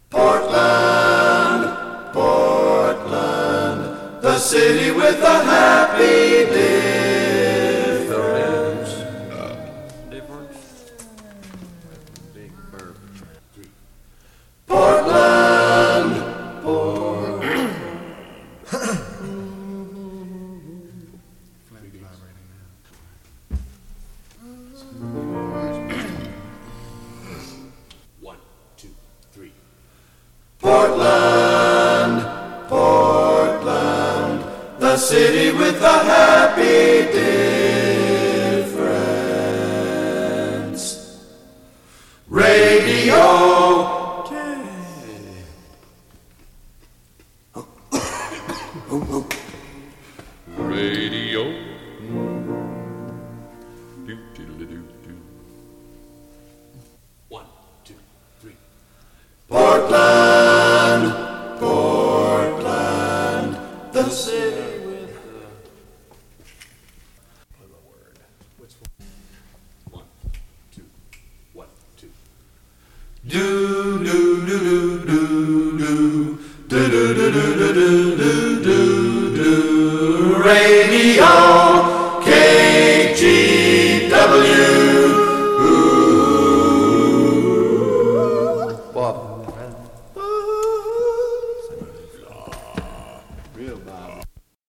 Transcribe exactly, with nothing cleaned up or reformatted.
Portland, Portland, the city with a happy difference. Difference. Big burp. Portland, Portland. One, two, three. Portland, Portland, the city with a happy difference. Radio. Radio. Do, do, do, do, do. One, two, three. Portland, Portland, the city with a... word. Which one? One, two, one, two. Do do do do do do do do do do do do do do radio.